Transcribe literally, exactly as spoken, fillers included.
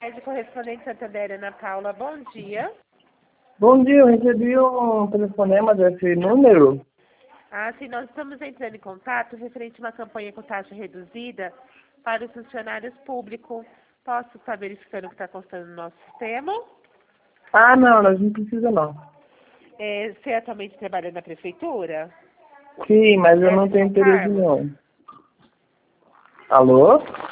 É de correspondente Santander, Ana Paula, bom dia. Bom dia, eu recebi um telefonema desse número. Ah, sim, nós estamos entrando em contato referente a uma campanha com taxa reduzida para os funcionários públicos. Posso estar verificando o que está constando no nosso sistema? Ah, não, nós não precisa não. É, você atualmente trabalha na prefeitura? Sim, mas eu É não do tenho São interesse Carlos? não. Alô?